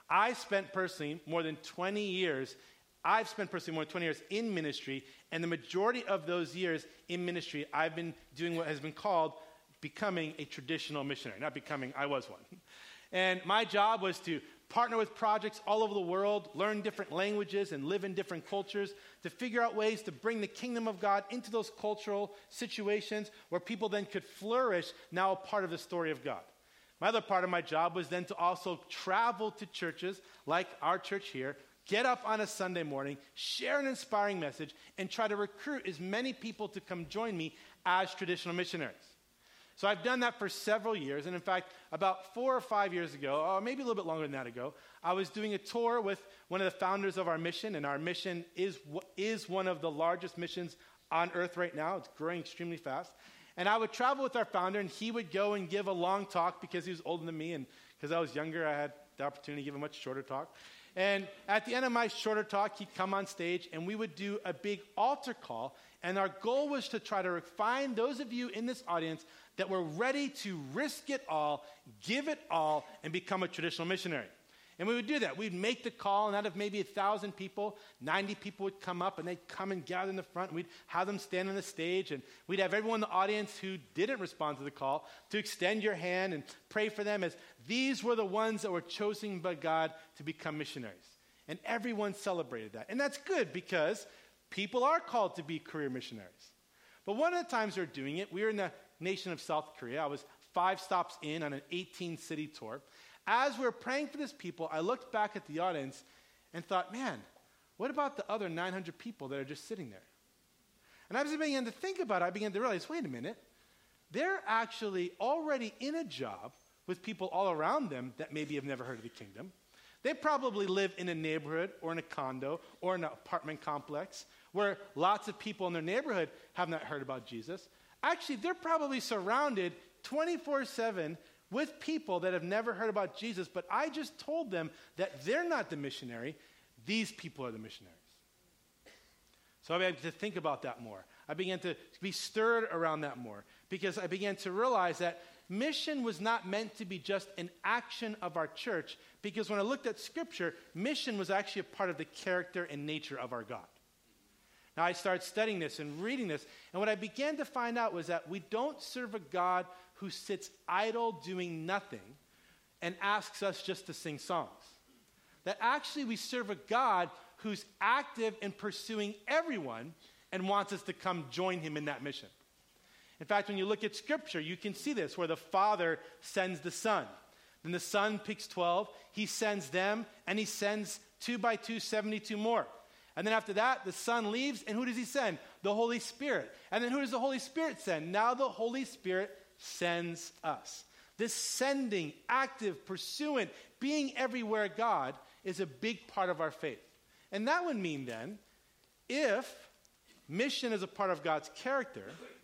I've spent personally more than 20 years in ministry, and the majority of those years in ministry, I've been doing what has been called becoming a traditional missionary. Not becoming, I was one. And my job was to partner with projects all over the world, learn different languages, and live in different cultures to figure out ways to bring the kingdom of God into those cultural situations where people then could flourish, now a part of the story of God. My other part of my job was then to also travel to churches like our church here, get up on a Sunday morning, share an inspiring message, and try to recruit as many people to come join me as traditional missionaries. So I've done that for several years, and in fact, about 4 or 5 years ago, or maybe a little bit longer than that ago, I was doing a tour with one of the founders of our mission, and our mission is one of the largest missions on earth right now. It's growing extremely fast. And I would travel with our founder, and he would go and give a long talk because he was older than me, and because I was younger, I had the opportunity to give a much shorter talk. And at the end of my shorter talk, he'd come on stage, and we would do a big altar call, and our goal was to try to find those of you in this audience that were ready to risk it all, give it all, and become a traditional missionary. And we would do that. We'd make the call, and out of maybe 1,000 people, 90 people would come up, and they'd come and gather in the front. We'd have them stand on the stage, and we'd have everyone in the audience who didn't respond to the call to extend your hand and pray for them, as these were the ones that were chosen by God to become missionaries. And everyone celebrated that. And that's good, because people are called to be career missionaries. But one of the times we were doing it, we were in the nation of South Korea. I was 5 stops in on an 18-city tour. As we were praying for this people, I looked back at the audience and thought, man, what about the other 900 people that are just sitting there? And as I began to think about it, I began to realize, wait a minute, they're actually already in a job with people all around them that maybe have never heard of the kingdom. They probably live in a neighborhood or in a condo or in an apartment complex where lots of people in their neighborhood have not heard about Jesus. Actually, they're probably surrounded 24/7 with people that have never heard about Jesus, but I just told them that they're not the missionary. These people are the missionaries. So I began to think about that more. I began to be stirred around that more because I began to realize that mission was not meant to be just an action of our church, because when I looked at Scripture, mission was actually a part of the character and nature of our God. Now I started studying this and reading this, and what I began to find out was that we don't serve a God who sits idle doing nothing and asks us just to sing songs. That actually we serve a God who's active in pursuing everyone and wants us to come join him in that mission. In fact, when you look at Scripture, you can see this, where the Father sends the Son. Then the Son picks 12, he sends them, and he sends 2 by 2, 72 more. And then after that, the Son leaves, and who does he send? The Holy Spirit. And then who does the Holy Spirit send? Now the Holy Spirit sends us. This sending, active, pursuant, being everywhere God is a big part of our faith. And that would mean then, if mission is a part of God's character,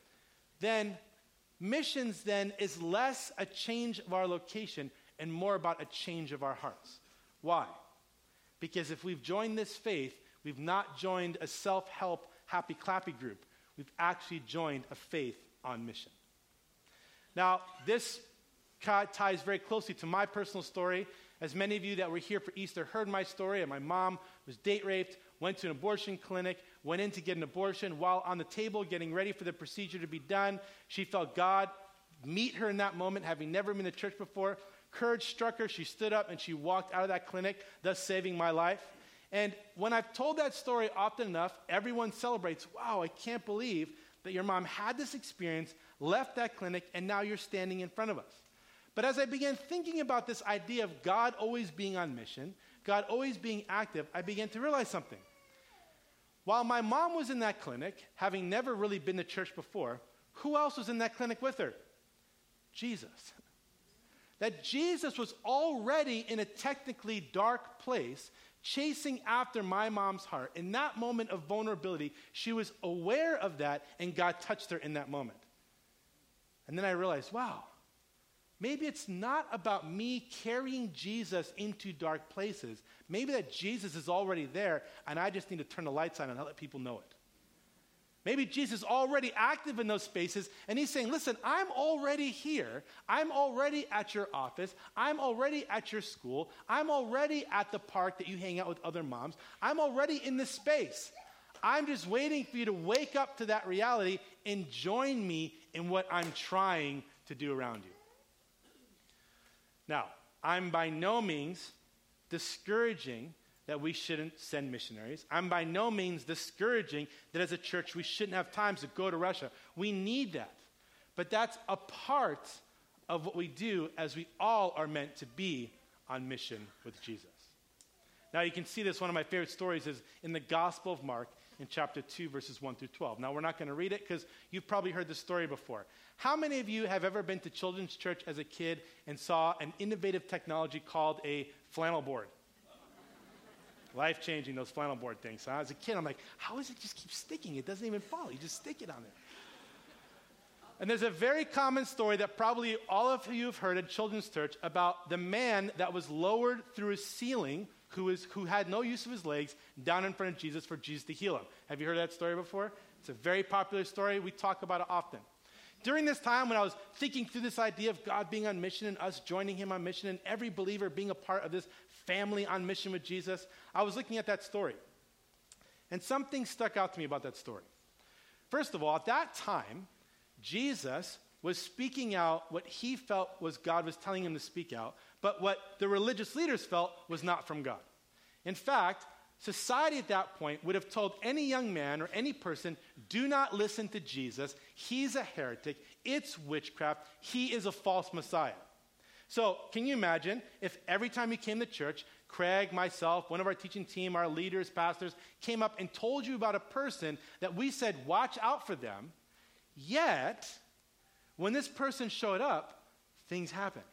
then missions then is less a change of our location and more about a change of our hearts. Why? Because if we've joined this faith, we've not joined a self-help, happy-clappy group. We've actually joined a faith on mission. Now, this ties very closely to my personal story. As many of you that were here for Easter heard my story, and my mom was date raped, went to an abortion clinic, went in to get an abortion. While on the table getting ready for the procedure to be done, she felt God meet her in that moment, having never been to church before. Courage struck her. She stood up and she walked out of that clinic, thus saving my life. And when I've told that story often enough, everyone celebrates, wow, I can't believe that your mom had this experience, left that clinic, and now you're standing in front of us. But as I began thinking about this idea of God always being on mission, God always being active, I began to realize something. While my mom was in that clinic, having never really been to church before, who else was in that clinic with her? Jesus. That Jesus was already in a technically dark place, chasing after my mom's heart. In that moment of vulnerability, she was aware of that, and God touched her in that moment. And then I realized, wow, maybe it's not about me carrying Jesus into dark places. Maybe that Jesus is already there, and I just need to turn the lights on and let people know it. Maybe Jesus is already active in those spaces, and he's saying, listen, I'm already here. I'm already at your office. I'm already at your school. I'm already at the park that you hang out with other moms. I'm already in this space. I'm just waiting for you to wake up to that reality and join me in what I'm trying to do around you. Now, I'm by no means discouraging that we shouldn't send missionaries. I'm by no means discouraging that as a church we shouldn't have times to go to Russia. We need that. But that's a part of what we do, as we all are meant to be on mission with Jesus. Now you can see this, one of my favorite stories is in the Gospel of Mark in chapter 2, verses 1 through 12. Now we're not going to read it because you've probably heard this story before. How many of you have ever been to children's church as a kid and saw an innovative technology called a flannel board? Life-changing, those flannel board things. As a kid, I'm like, how does it just keep sticking? It doesn't even fall. You just stick it on there. And there's a very common story that probably all of you have heard at children's church about the man that was lowered through a ceiling who had no use of his legs down in front of Jesus for Jesus to heal him. Have you heard that story before? It's a very popular story. We talk about it often. During this time when I was thinking through this idea of God being on mission and us joining him on mission and every believer being a part of this family on mission with Jesus, I was looking at that story. And something stuck out to me about that story. First of all, at that time, Jesus was speaking out what he felt was God was telling him to speak out, but what the religious leaders felt was not from God. In fact, society at that point would have told any young man or any person, do not listen to Jesus. He's a heretic. It's witchcraft. He is a false Messiah. So can you imagine if every time you came to church, Craig, myself, one of our teaching team, our leaders, pastors, came up and told you about a person that we said, watch out for them, yet when this person showed up, things happened.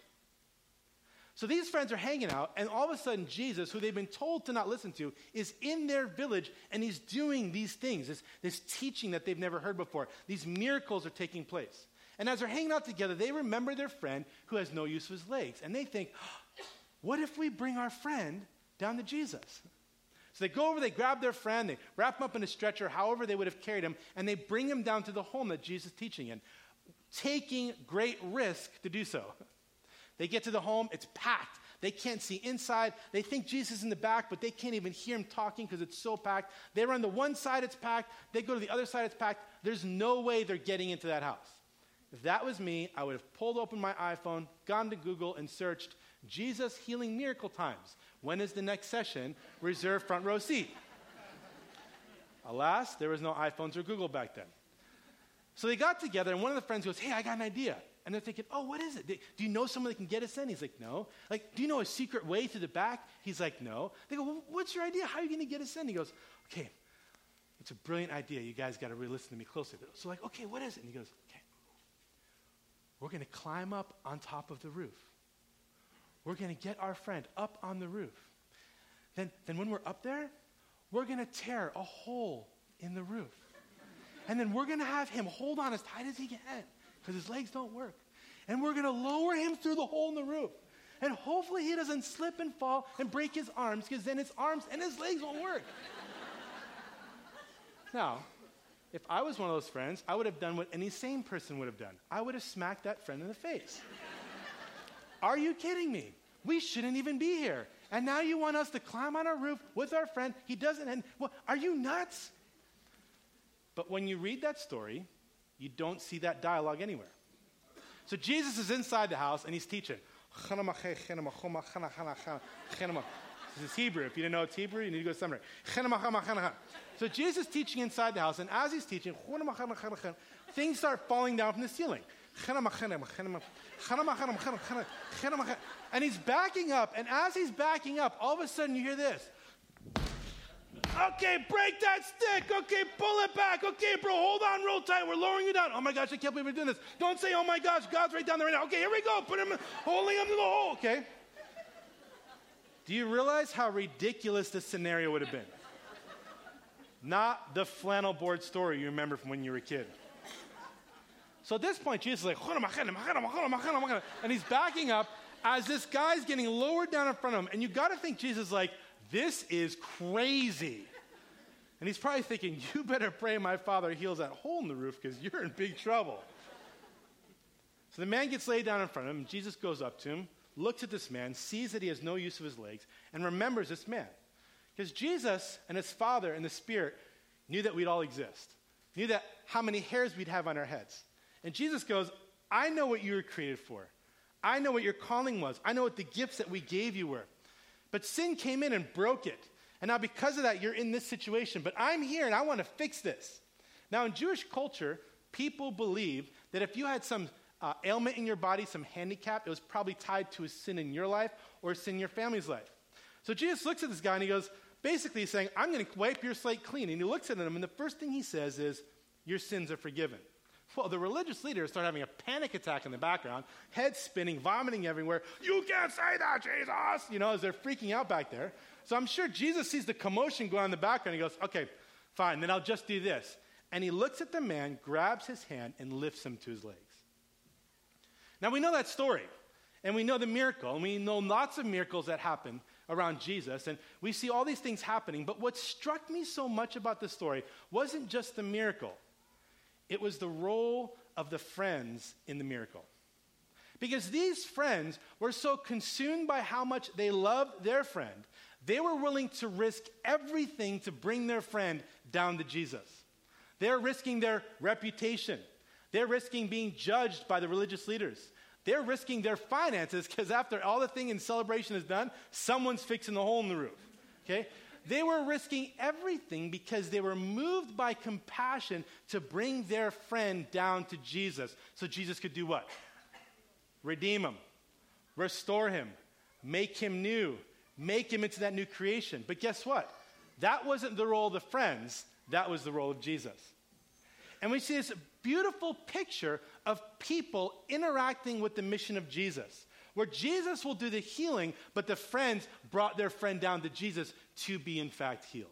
So these friends are hanging out, and all of a sudden Jesus, who they've been told to not listen to, is in their village, and he's doing these things, this teaching that they've never heard before. These miracles are taking place. And as they're hanging out together, they remember their friend who has no use of his legs. And they think, what if we bring our friend down to Jesus? So they go over, they grab their friend, they wrap him up in a stretcher, however they would have carried him, and they bring him down to the home that Jesus is teaching in, taking great risk to do so. They get to the home, it's packed. They can't see inside. They think Jesus is in the back, but they can't even hear him talking because it's so packed. They run to one side, it's packed. They go to the other side, it's packed. There's no way they're getting into that house. If that was me, I would have pulled open my iPhone, gone to Google, and searched Jesus healing miracle times. When is the next session? Reserve front row seat. Alas, there was no iPhones or Google back then. So they got together, and one of the friends goes, hey, I got an idea. And they're thinking, oh, what is it? Do you know someone that can get us in? He's like, no. Like, do you know a secret way through the back? He's like, no. They go, well, what's your idea? How are you going to get us in? He goes, okay, it's a brilliant idea. You guys got to really listen to me closely. So like, okay, what is it? And he goes, okay, we're going to climb up on top of the roof. We're going to get our friend up on the roof. Then when we're up there, we're going to tear a hole in the roof. And then we're going to have him hold on as tight as he can because his legs don't work. And we're going to lower him through the hole in the roof. And hopefully he doesn't slip and fall and break his arms because then his arms and his legs won't work. Now, if I was one of those friends, I would have done what any sane person would have done. I would have smacked that friend in the face. Are you kidding me? We shouldn't even be here. And now you want us to climb on our roof with our friend. He doesn't. And well, are you nuts? But when you read that story, you don't see that dialogue anywhere. So Jesus is inside the house and he's teaching. This is Hebrew. If you didn't know it's Hebrew, you need to go to seminary. So Jesus is teaching inside the house, and as he's teaching, things start falling down from the ceiling. And he's backing up, and as he's backing up, all of a sudden you hear this. Okay, break that stick. Okay, pull it back. Okay, bro, hold on real tight. We're lowering you down. Oh my gosh, I can't believe we're doing this. Don't say, oh my gosh, God's right down there right now. Okay, here we go. Put him, holding him to the hole. Okay. Do you realize how ridiculous this scenario would have been? Not the flannel board story you remember from when you were a kid. So at this point, Jesus is like, and he's backing up as this guy's getting lowered down in front of him. And you got to think Jesus is like, this is crazy. And he's probably thinking, you better pray my father heals that hole in the roof because you're in big trouble. So the man gets laid down in front of him. Jesus goes up to him, looks at this man, sees that he has no use of his legs, and remembers this man. Because Jesus and his Father and the Spirit knew that we'd all exist, knew that how many hairs we'd have on our heads. And Jesus goes, I know what you were created for. I know what your calling was. I know what the gifts that we gave you were. But sin came in and broke it. And now because of that, you're in this situation. But I'm here and I want to fix this. Now in Jewish culture, people believed that if you had some ailment in your body, some handicap, it was probably tied to a sin in your life or a sin in your family's life. So Jesus looks at this guy and he goes, basically he's saying, I'm going to wipe your slate clean. And he looks at him and the first thing he says is, your sins are forgiven. Well, the religious leaders start having a panic attack in the background, head spinning, vomiting everywhere. You can't say that, Jesus! You know, as they're freaking out back there. So I'm sure Jesus sees the commotion going on in the background. He goes, okay, fine, then I'll just do this. And he looks at the man, grabs his hand, and lifts him to his legs. Now, we know that story, and we know the miracle, and we know lots of miracles that happen around Jesus, and we see all these things happening. But what struck me so much about this story wasn't just the miracle. It was the role of the friends in the miracle. Because these friends were so consumed by how much they loved their friend, they were willing to risk everything to bring their friend down to Jesus. They're risking their reputation. They're risking being judged by the religious leaders. They're risking their finances because after all the thing in celebration is done, someone's fixing the hole in the roof. Okay? They were risking everything because they were moved by compassion to bring their friend down to Jesus so Jesus could do what? Redeem him, restore him, make him new, make him into that new creation. But guess what? That wasn't the role of the friends. That was the role of Jesus. And we see this beautiful picture of people interacting with the mission of Jesus, where Jesus will do the healing, but the friends brought their friend down to Jesus to be in fact healed.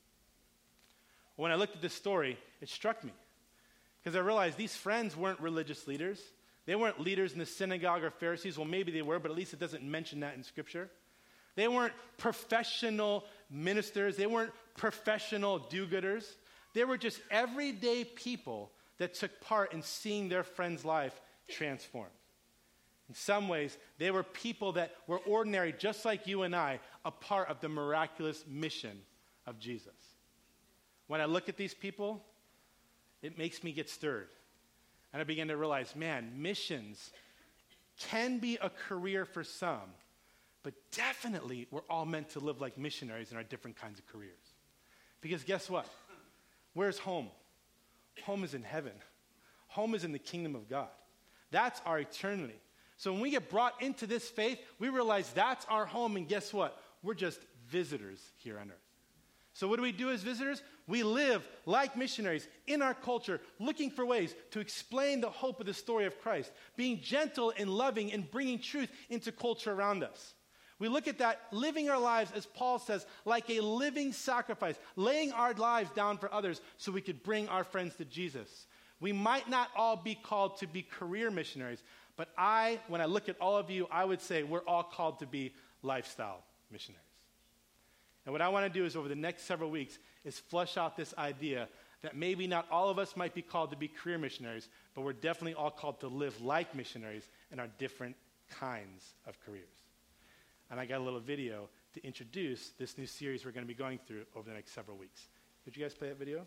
When I looked at this story, it struck me because I realized these friends weren't religious leaders. They weren't leaders in the synagogue or Pharisees. Well, maybe they were, but at least it doesn't mention that in Scripture. They weren't professional ministers. They weren't professional do-gooders. They were just everyday people that took part in seeing their friend's life transformed. In some ways, they were people that were ordinary, just like you and I, a part of the miraculous mission of Jesus. When I look at these people, it makes me get stirred. And I begin to realize, man, missions can be a career for some, but definitely we're all meant to live like missionaries in our different kinds of careers. Because guess what? Where's home? Home is in heaven. Home is in the kingdom of God. That's our eternity. So when we get brought into this faith, we realize that's our home, and guess what? We're just visitors here on earth. So what do we do as visitors? We live like missionaries in our culture, looking for ways to explain the hope of the story of Christ, being gentle and loving and bringing truth into culture around us. We look at that, living our lives, as Paul says, like a living sacrifice, laying our lives down for others so we could bring our friends to Jesus. We might not all be called to be career missionaries, but when I look at all of you, I would say we're all called to be lifestyle missionaries. And what I want to do is over the next several weeks is flesh out this idea that maybe not all of us might be called to be career missionaries, but we're definitely all called to live like missionaries in our different kinds of careers. And I got a little video to introduce this new series we're going to be going through over the next several weeks. Could you guys play that video?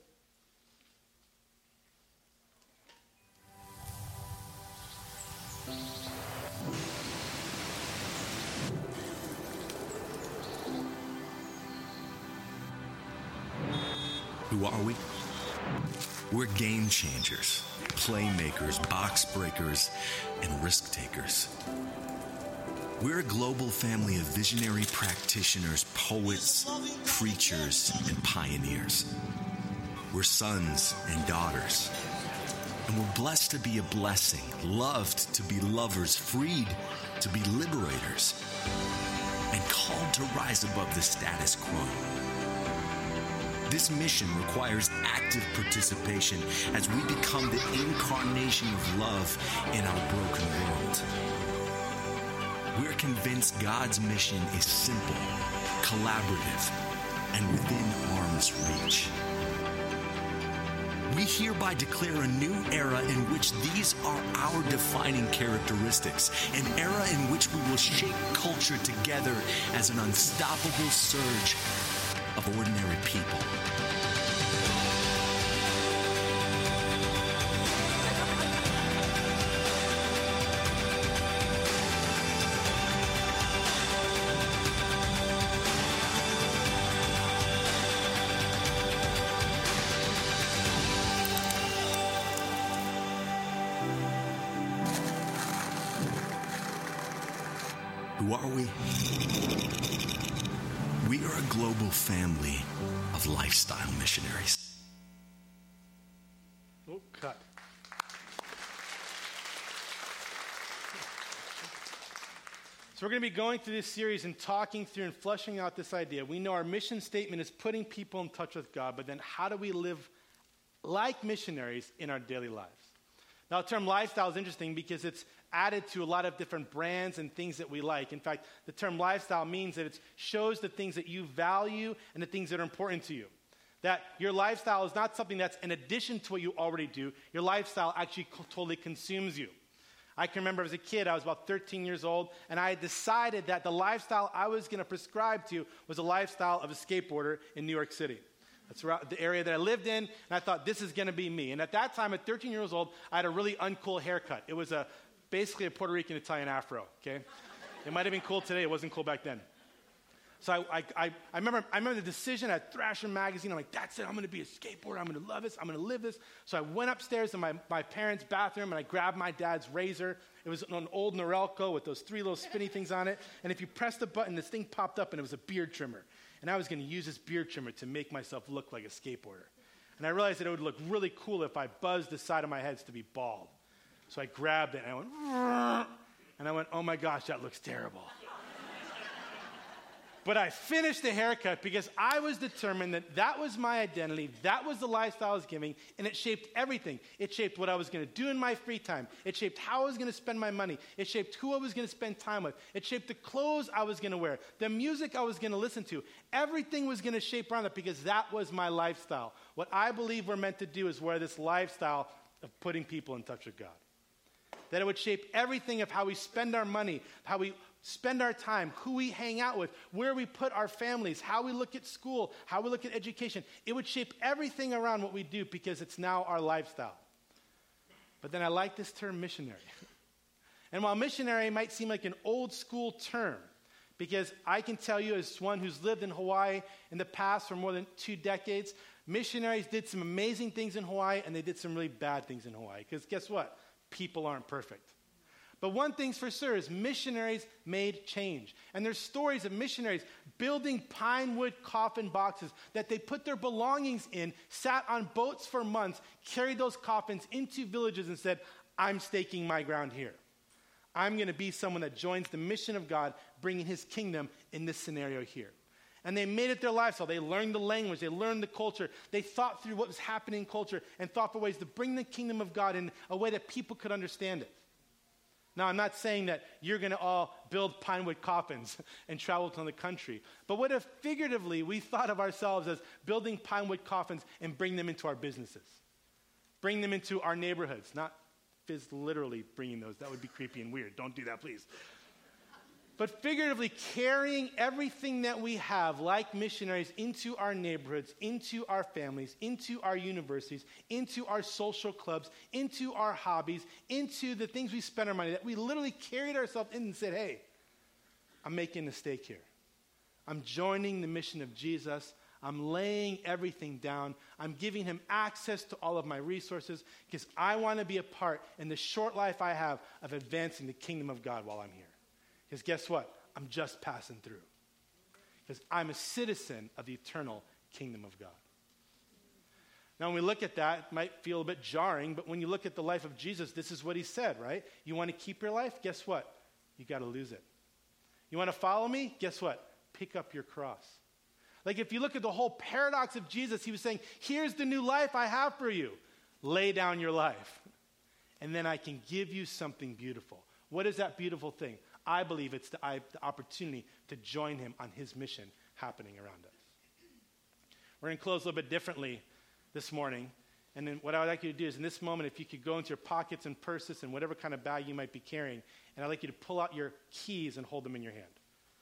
Who are we? We're game changers, playmakers, box breakers, and risk takers. We're a global family of visionary practitioners, poets, preachers, and pioneers. We're sons and daughters. And we're blessed to be a blessing, loved to be lovers, freed to be liberators, and called to rise above the status quo. This mission requires active participation as we become the incarnation of love in our broken world. We're convinced God's mission is simple, collaborative, and within arm's reach. We hereby declare a new era in which these are our defining characteristics, an era in which we will shape culture together as an unstoppable surge of ordinary people. Who are we? We are a global family of lifestyle missionaries. Oh, cut. So we're going to be going through this series and talking through and fleshing out this idea. We know our mission statement is putting people in touch with God, but then how do we live like missionaries in our daily lives? Now, the term lifestyle is interesting because it's added to a lot of different brands and things that we like. In fact, the term lifestyle means that it shows the things that you value and the things that are important to you. That your lifestyle is not something that's in addition to what you already do. Your lifestyle actually totally consumes you. I can remember as a kid, I was about 13 years old, and I had decided that the lifestyle I was going to prescribe to was a lifestyle of a skateboarder in New York City. That's the area that I lived in, and I thought, this is going to be me. And at that time, at 13 years old, I had a really uncool haircut. It was basically a Puerto Rican Italian afro, okay? It might have been cool today. It wasn't cool back then. So I remember the decision at Thrasher magazine. I'm like, that's it. I'm going to be a skateboarder. I'm going to love this. I'm going to live this. So I went upstairs to my parents' bathroom, and I grabbed my dad's razor. It was an old Norelco with those 3 little spinny things on it. And if you pressed the button, this thing popped up, and it was a beard trimmer. And I was going to use this beard trimmer to make myself look like a skateboarder. And I realized that it would look really cool if I buzzed the side of my head to be bald. So I grabbed it, and I went, oh my gosh, that looks terrible. But I finished the haircut because I was determined that that was my identity, that was the lifestyle I was giving, and it shaped everything. It shaped what I was going to do in my free time. It shaped how I was going to spend my money. It shaped who I was going to spend time with. It shaped the clothes I was going to wear, the music I was going to listen to. Everything was going to shape around that because that was my lifestyle. What I believe we're meant to do is wear this lifestyle of putting people in touch with God. That it would shape everything of how we spend our money, how we spend our time, who we hang out with, where we put our families, how we look at school, how we look at education. It would shape everything around what we do because it's now our lifestyle. But then I like this term missionary. And while missionary might seem like an old school term, because I can tell you as one who's lived in Hawaii in the past for more than 2 decades, missionaries did some amazing things in Hawaii and they did some really bad things in Hawaii. Because guess what? People aren't perfect. But one thing's for sure is missionaries made change. And there's stories of missionaries building pine wood coffin boxes that they put their belongings in, sat on boats for months, carried those coffins into villages and said, I'm staking my ground here. I'm going to be someone that joins the mission of God, bringing his kingdom in this scenario here. And they made it their lifestyle. They learned the language. They learned the culture. They thought through what was happening in culture and thought for ways to bring the kingdom of God in a way that people could understand it. Now, I'm not saying that you're going to all build pine wood coffins and travel to the country. But what if figuratively we thought of ourselves as building pine wood coffins and bring them into our businesses? Bring them into our neighborhoods. Not literally bringing those. That would be creepy and weird. Don't do that, please. But figuratively carrying everything that we have, like missionaries, into our neighborhoods, into our families, into our universities, into our social clubs, into our hobbies, into the things we spend our money, that we literally carried ourselves in and said, hey, I'm making a stake here. I'm joining the mission of Jesus. I'm laying everything down. I'm giving him access to all of my resources because I want to be a part in the short life I have of advancing the kingdom of God while I'm here. Because guess what? I'm just passing through. Because I'm a citizen of the eternal kingdom of God. Now, when we look at that, it might feel a bit jarring, but when you look at the life of Jesus, this is what he said, right? You want to keep your life? Guess what? You got to lose it. You want to follow me? Guess what? Pick up your cross. Like if you look at the whole paradox of Jesus, he was saying, here's the new life I have for you. Lay down your life. And then I can give you something beautiful. What is that beautiful thing? I believe it's the opportunity to join him on his mission happening around us. We're going to close a little bit differently this morning. And then what I would like you to do is in this moment, if you could go into your pockets and purses and whatever kind of bag you might be carrying, and I'd like you to pull out your keys and hold them in your hand.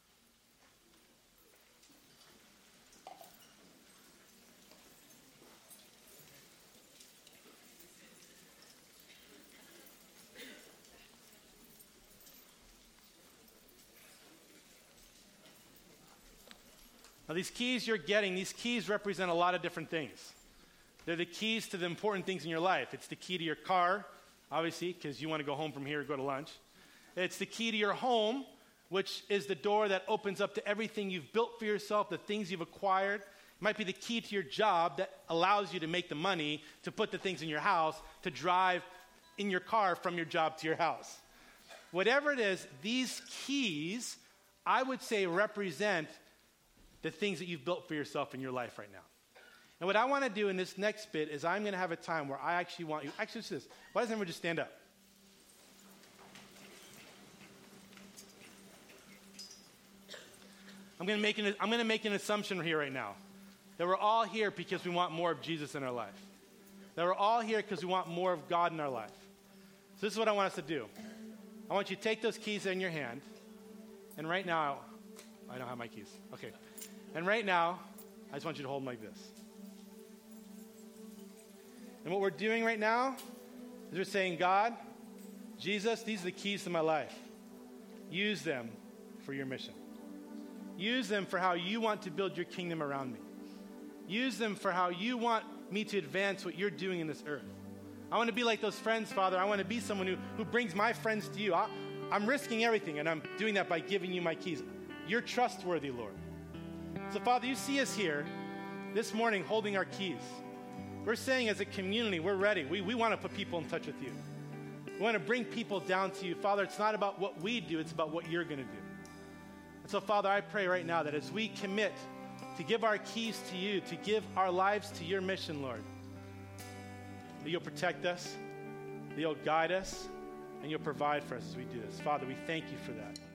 Now, these keys you're getting, these keys represent a lot of different things. They're the keys to the important things in your life. It's the key to your car, obviously, because you want to go home from here or go to lunch. It's the key to your home, which is the door that opens up to everything you've built for yourself, the things you've acquired. It might be the key to your job that allows you to make the money to put the things in your house, to drive in your car from your job to your house. Whatever it is, these keys, I would say, represent the things that you've built for yourself in your life right now. And what I want to do in this next bit is I'm going to have a time where I actually want you, actually it's this, why doesn't everyone just stand up? I'm going to make an assumption here right now that we're all here because we want more of Jesus in our life. That we're all here because we want more of God in our life. So this is what I want us to do. I want you to take those keys in your hand, and right now, I don't have my keys. Okay. And right now, I just want you to hold them like this. And what we're doing right now is we're saying, God, Jesus, these are the keys to my life. Use them for your mission. Use them for how you want to build your kingdom around me. Use them for how you want me to advance what you're doing in this earth. I want to be like those friends, Father. I want to be someone who brings my friends to you. I'm risking everything, and I'm doing that by giving you my keys. You're trustworthy, Lord. So, Father, you see us here this morning holding our keys. We're saying as a community, we're ready. We want to put people in touch with you. We want to bring people down to you. Father, it's not about what we do, it's about what you're going to do. And so, Father, I pray right now that as we commit to give our keys to you, to give our lives to your mission, Lord, that you'll protect us, that you'll guide us, and you'll provide for us as we do this. Father, we thank you for that.